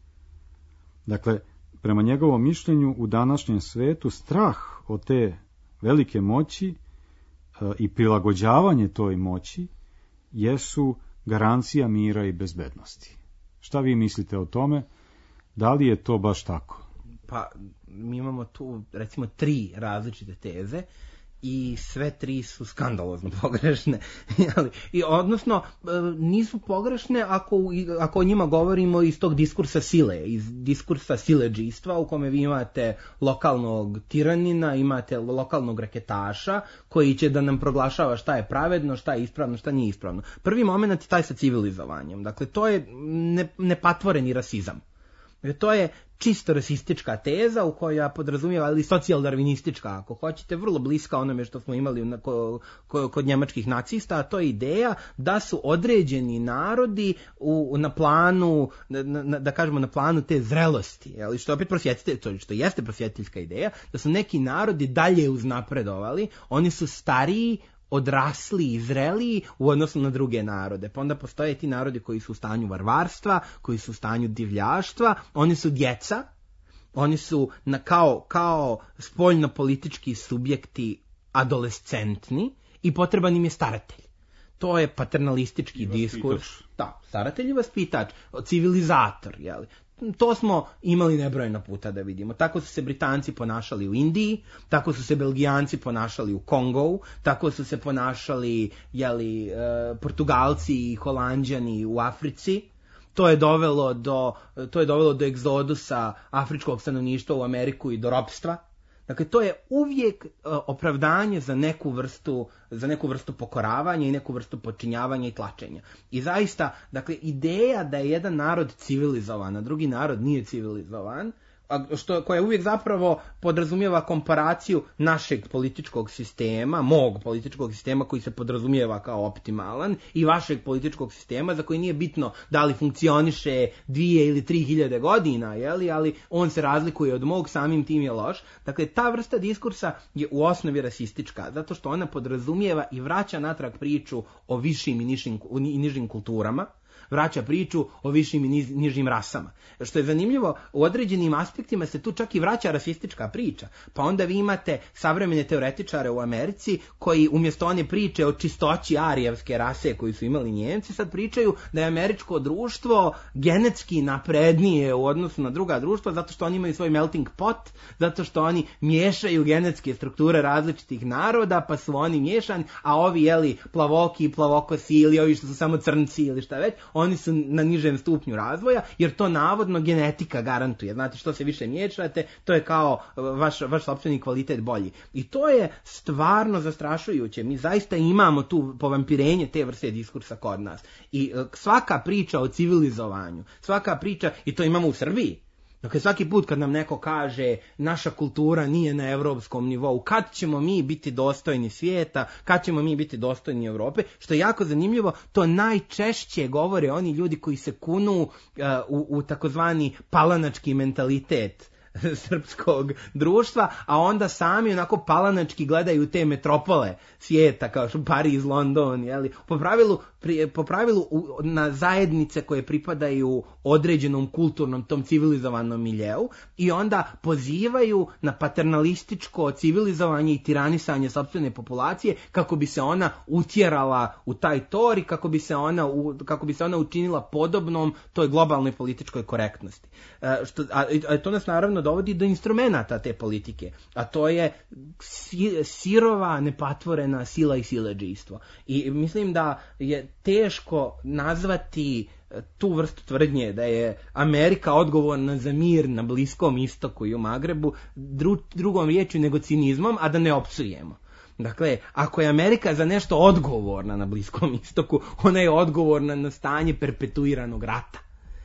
Dakle, prema njegovom mišljenju u današnjem svetu strah od te velike moći e, i prilagođavanje toj moći jesu garancija mira i bezbednosti. Šta vi mislite o tome? Da li je to baš tako? Pa, mi imamo tu, recimo, tri različite teze i sve tri su skandalozno pogrešne. I odnosno, nisu pogrešne ako, ako o njima govorimo iz tog diskursa sile, iz diskursa siledžijstva u kome vi imate lokalnog tiranina, imate lokalnog raketaša koji će da nam proglašava šta je pravedno, šta je ispravno, šta nije ispravno. Prvi moment je taj sa civilizovanjem. Dakle, to je ne, nepatvoreni rasizam. To je čisto rasistička teza u koja podrazumijeva, ali socijaldarvinistička, ako hoćete, vrlo bliska onome što smo imali na, ko, ko, kod njemačkih nacista, a to je ideja da su određeni narodi u, na planu, na, na, da kažemo na planu te zrelosti, ali što opet prosvjetite, to što jeste prosvjetiteljska ideja, da su neki narodi dalje uznapredovali, oni su stariji, odrasli i zreliji u odnosu na druge narode. Pa onda postoje ti narodi koji su u stanju varvarstva, koji su u stanju divljaštva, oni su djeca, oni su na, kao, kao spoljno-politički subjekti adolescentni i potreban im je staratelj. To je paternalistički diskurs. Da, staratelj i vaspitač, civilizator, jeli. To smo imali nebrojeno puta da vidimo. Tako su se Britanci ponašali u Indiji, tako su se Belgijanci ponašali u Kongovu, tako su se ponašali jeli, Portugalci i Holanđani u Africi. To je dovelo do, to je dovelo do egzodusa afričkog stanovništva u Ameriku i do ropstva. Dakle, to je uvijek opravdanje za neku vrstu, za neku vrstu pokoravanja i neku vrstu počinjavanja i tlačenja. I zaista, dakle, ideja da je jedan narod civilizovan, a drugi narod nije civilizovan, što, koja uvijek zapravo podrazumijeva komparaciju našeg političkog sistema, mog političkog sistema koji se podrazumijeva kao optimalan i vašeg političkog sistema za koji nije bitno da li funkcioniše dvije ili tri hiljade godina, jeli, ali on se razlikuje od mog, samim tim je loš. Dakle, ta vrsta diskursa je u osnovi rasistička, zato što ona podrazumijeva i vraća natrag priču o višim i nižim, i nižim kulturama, vraća priču o višim i nižim rasama. Što je zanimljivo, u određenim aspektima se tu čak i vraća rasistička priča. Pa onda vi imate savremene teoretičare u Americi koji umjesto one priče o čistoći arijevske rase koju su imali Njemci, sad pričaju da je američko društvo genetski naprednije u odnosu na druga društva zato što oni imaju svoj melting pot, zato što oni miješaju genetske strukture različitih naroda, pa su oni miješani, a ovi jeli plavoki, plavokosi ili ovi što su samo crnci ili šta već, oni su na nižem stupnju razvoja, jer to navodno genetika garantuje. Znate, što se više miješate, to je kao vaš, vaš sopstveni kvalitet bolji. I to je stvarno zastrašujuće. Mi zaista imamo tu povampirenje te vrste diskursa kod nas. I svaka priča o civilizovanju, svaka priča, i to imamo u Srbiji, dakle, svaki put kad nam neko kaže naša kultura nije na evropskom nivou, kad ćemo mi biti dostojni svijeta, kad ćemo mi biti dostojni Europe, što je jako zanimljivo, to najčešće govore oni ljudi koji se kunu uh, u, u takozvani palanački mentalitet srpskog društva, a onda sami onako palanački gledaju te metropole svijeta kao što Pariz, London, jeli? Po pravilu, pri, po pravilu u, na zajednice koje pripadaju određenom kulturnom, tom civilizovanom miljeu i onda pozivaju na paternalističko civilizovanje i tiranisanje sopstvene populacije kako bi se ona utjerala u taj tor i kako bi se ona, u, kako bi se ona učinila podobnom toj globalnoj političkoj korektnosti. E, što, a, a to nas naravno dovodi do instrumenata te politike, a to je si, sirova, nepatvorena sila i siledžijstvo. I mislim da je teško nazvati tu vrstu tvrdnje da je Amerika odgovorna za mir na Bliskom istoku i u Magrebu dru, drugom riječju nego cinizmom, a da ne opsujemo. Dakle, ako je Amerika za nešto odgovorna na Bliskom istoku, ona je odgovorna na stanje perpetuiranog rata.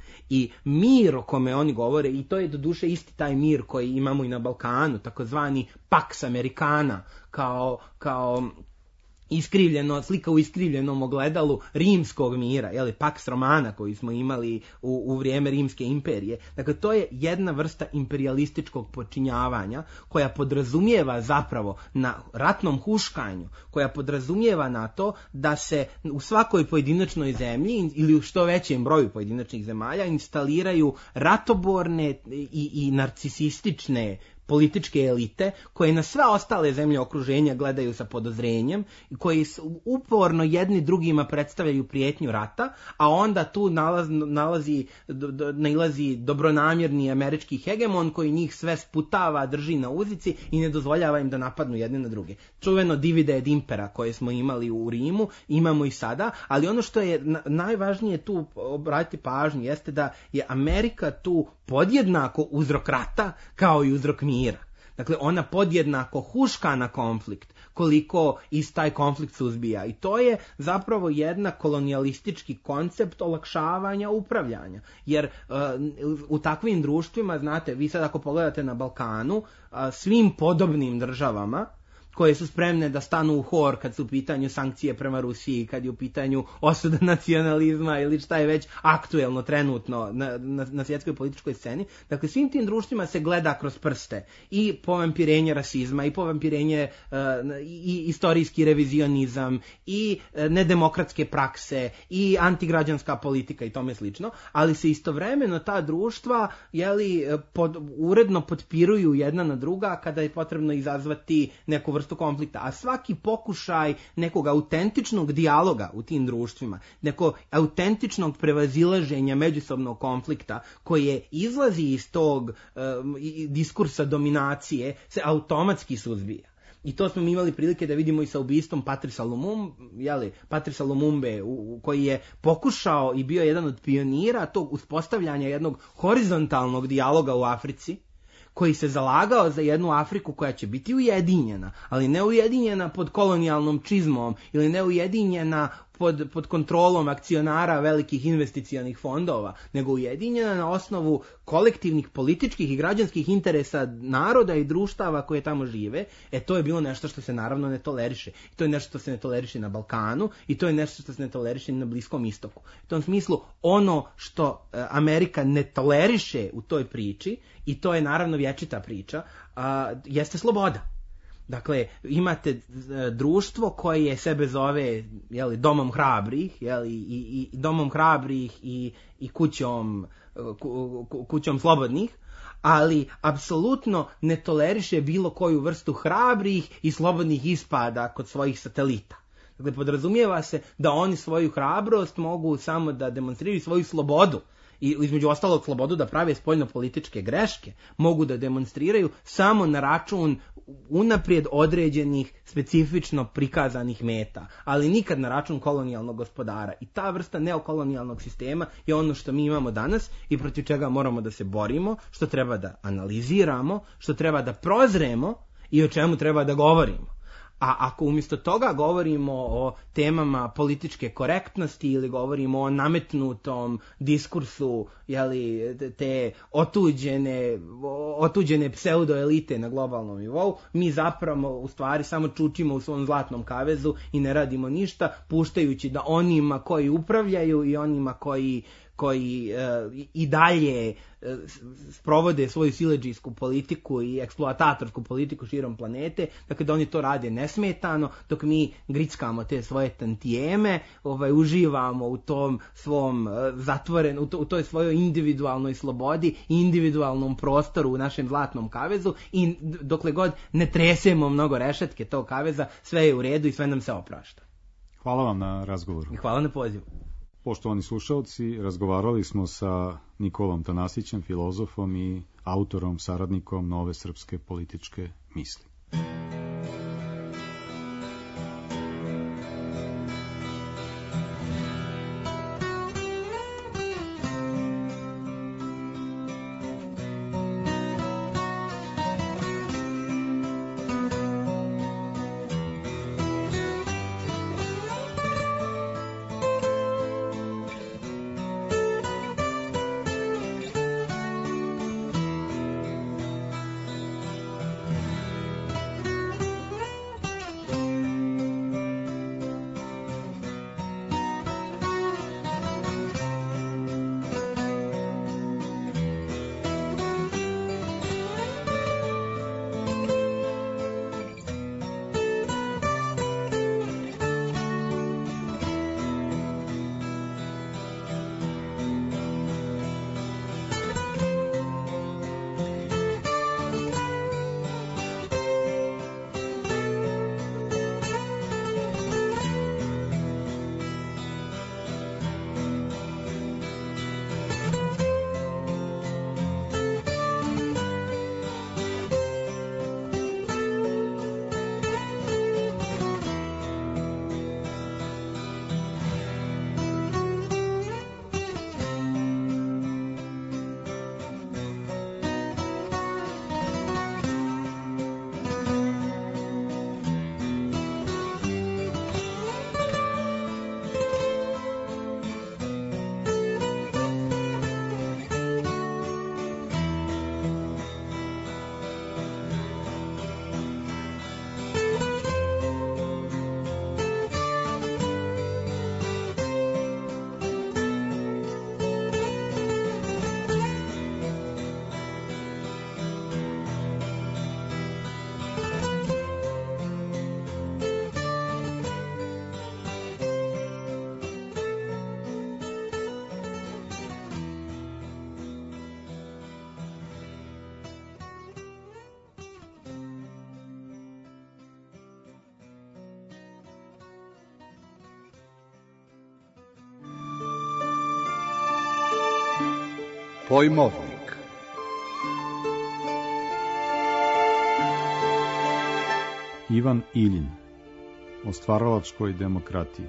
I mir o kome oni govore, i to je doduše isti taj mir koji imamo i na Balkanu, takozvani Pax Americana, kao, kao iskrivljeno, slika u iskrivljenom ogledalu rimskog mira, jeli, Pax Romana koji smo imali u, u vrijeme Rimske imperije. Dakle, to je jedna vrsta imperijalističkog počinjavanja koja podrazumijeva zapravo na ratnom huškanju, koja podrazumijeva na to da se u svakoj pojedinačnoj zemlji ili u što većem broju pojedinačnih zemalja instaliraju ratoborne i, i narcisistične političke elite koje na sve ostale zemlje okruženja gledaju sa podozrenjem i koji uporno jedni drugima predstavljaju prijetnju rata, a onda tu nalazi, nalazi, do, nailazi dobronamjerni američki hegemon koji njih sve sputava, drži na uzici i ne dozvoljava im da napadnu jedne na druge. Čuveno divide et impera koje smo imali u Rimu, imamo i sada, ali ono što je najvažnije tu obratiti pažnju jeste da je Amerika tu podjednako uzrok rata kao i uzrok mira. Dakle, ona podjednako huška na konflikt koliko iz taj konflikt suzbija. I to je zapravo jedna kolonijalistički koncept olakšavanja upravljanja. Jer uh, u takvim društvima, znate, vi sad ako pogledate na Balkanu, uh, svim podobnim državama koje su spremne da stanu u hor kad su u pitanju sankcije prema Rusiji, kad je u pitanju osuda nacionalizma ili šta je već aktuelno trenutno na, na, na svjetskoj političkoj sceni. Dakle, svim tim društvima se gleda kroz prste i povampirenje rasizma, i povampirenje uh, i istorijski revizionizam, i uh, nedemokratske prakse, i antigrađanska politika i tome slično, ali se istovremeno ta društva jeli, pod, uredno potpiruju jedna na druga kada je potrebno izazvati neku vrstu konflikta, a svaki pokušaj nekog autentičnog dijaloga u tim društvima, neko autentičnog prevazilaženja međusobnog konflikta koje izlazi iz tog um, diskursa dominacije se automatski suzbija. I to smo imali prilike da vidimo i sa ubistvom Patrisa Lumumbe, jeli, Patrisa Lumumbe, u, u, koji je pokušao i bio jedan od pionira tog uspostavljanja jednog horizontalnog dijaloga u Africi, koji se zalagao za jednu Afriku koja će biti ujedinjena, ali ne ujedinjena pod kolonijalnom čizmom ili ne ujedinjena pod, pod kontrolom akcionara velikih investicionih fondova, nego ujedinjena na osnovu kolektivnih političkih i građanskih interesa naroda i društava koje tamo žive. E to je bilo nešto što se naravno ne toleriše. I to je nešto što se ne toleriše na Balkanu i to je nešto što se ne toleriše na Bliskom istoku. U tom smislu ono što Amerika ne toleriše u toj priči, i to je naravno vječita priča, a, jeste sloboda. Dakle, imate društvo koje sebe zove jeli, domom hrabrih, jeli, i, i domom hrabrih i, i kućom, ku, ku, kućom slobodnih, ali apsolutno ne toleriše bilo koju vrstu hrabrih i slobodnih ispada kod svojih satelita. Dakle, podrazumijeva se da oni svoju hrabrost mogu samo da demonstriraju svoju slobodu, i između ostalog slobodu da prave spoljno-političke greške, mogu da demonstriraju samo na račun unaprijed određenih specifično prikazanih meta, ali nikad na račun kolonijalnog gospodara. I ta vrsta neokolonijalnog sistema je ono što mi imamo danas i protiv čega moramo da se borimo, što treba da analiziramo, što treba da prozremo i o čemu treba da govorimo. A ako umjesto toga govorimo o temama političke korektnosti ili govorimo o nametnutom diskursu, jeli, te otuđene, otuđene pseudoelite na globalnom nivou, mi zapravo u stvari samo čučimo u svom zlatnom kavezu i ne radimo ništa, puštajući da onima koji upravljaju i onima koji koji uh, i dalje uh, sprovode svoju siledžijsku politiku i eksploatatorsku politiku širom planete, dakle da oni to rade nesmetano, dok mi grickamo te svoje tantijeme, ovaj, uživamo u tom svom uh, zatvoren, u, to, u toj svojoj individualnoj slobodi i individualnom prostoru u našem zlatnom kavezu i dokle god ne tresemo mnogo rešetke tog kaveza, sve je u redu i sve nam se oprašta. Hvala vam na razgovoru. I hvala na pozivu. Poštovani slušalci, razgovarali smo sa Nikolom Tanasićem, filozofom i autorom, saradnikom Nove srpske političke misli. Pojmovnik. Ivan Iljin o stvaralačkoj demokratiji.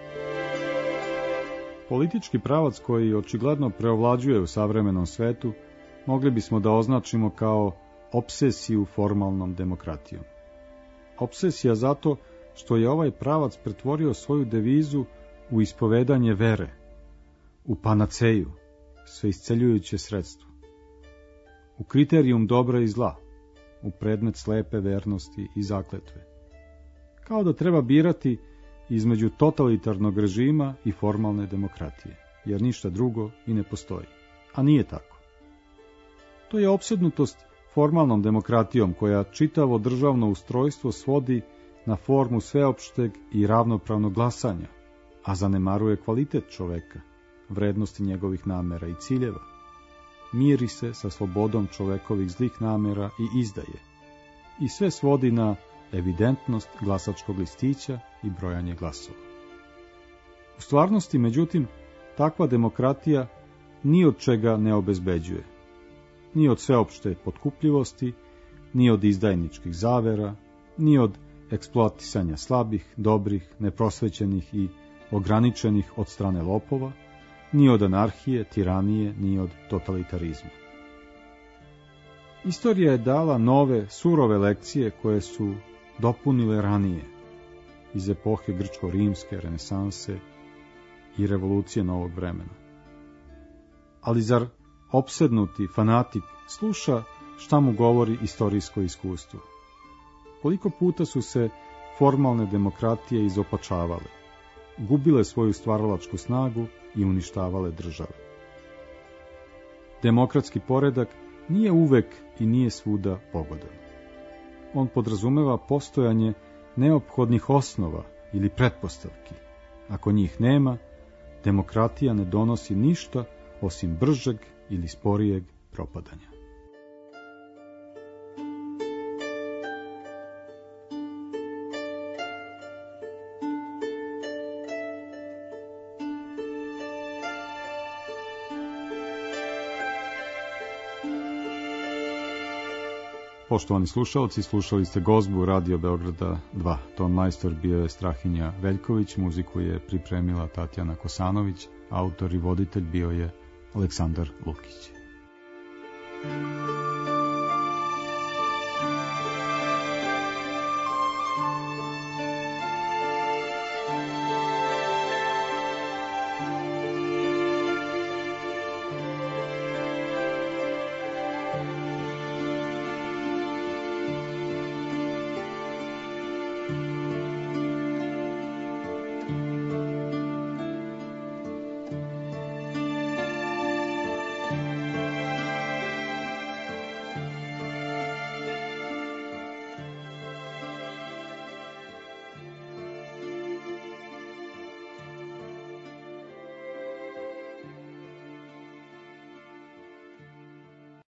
Politički pravac koji očigledno preovlađuje u savremenom svetu mogli bismo da označimo kao opsesiju formalnom demokratijom. Opsesija zato što je ovaj pravac pretvorio svoju devizu u ispovedanje vere, u panaceju, sveisceljujuće sredstvo, u kriterijum dobra i zla, u predmet slepe vernosti i zakletve. Kao da treba birati između totalitarnog režima i formalne demokratije, jer ništa drugo i ne postoji. A nije tako. To je opsednutost formalnom demokratijom koja čitavo državno ustrojstvo svodi na formu sveopšteg i ravnopravnog glasanja, a zanemaruje kvalitet čoveka, vrednosti njegovih namera i ciljeva. Miri se sa slobodom čovekovih zlih namera i izdaje. I sve svodi na evidentnost glasačkog listića i brojanje glasova. U stvarnosti, međutim, takva demokratija ni od čega ne obezbeđuje. Ni od sveopšte potkupljivosti, ni od izdajničkih zavera, ni od eksploatisanja slabih, dobrih, neprosvećenih i ograničenih od strane lopova, ni od anarhije, tiranije, ni od totalitarizma. Istorija je dala nove, surove lekcije koje su dopunile ranije, iz epohe grčko-rimske, renesanse i revolucije novog vremena. Ali zar opsednuti fanatik sluša šta mu govori istorijsko iskustvo? Koliko puta su se formalne demokratije izopačavale, gubile svoju stvaralačku snagu i uništavale države? Demokratski poredak nije uvek i nije svuda pogodan. On podrazumeva postojanje neophodnih osnova ili pretpostavki. Ako njih nema, demokratija ne donosi ništa osim bržeg ili sporijeg propadanja. Poštovani slušalci, slušali ste gozbu Radio Beograda dva. Ton majstor bio je Strahinja Veljković, muziku je pripremila Tatjana Kosanović, autor i voditelj bio je Aleksandar Lukić.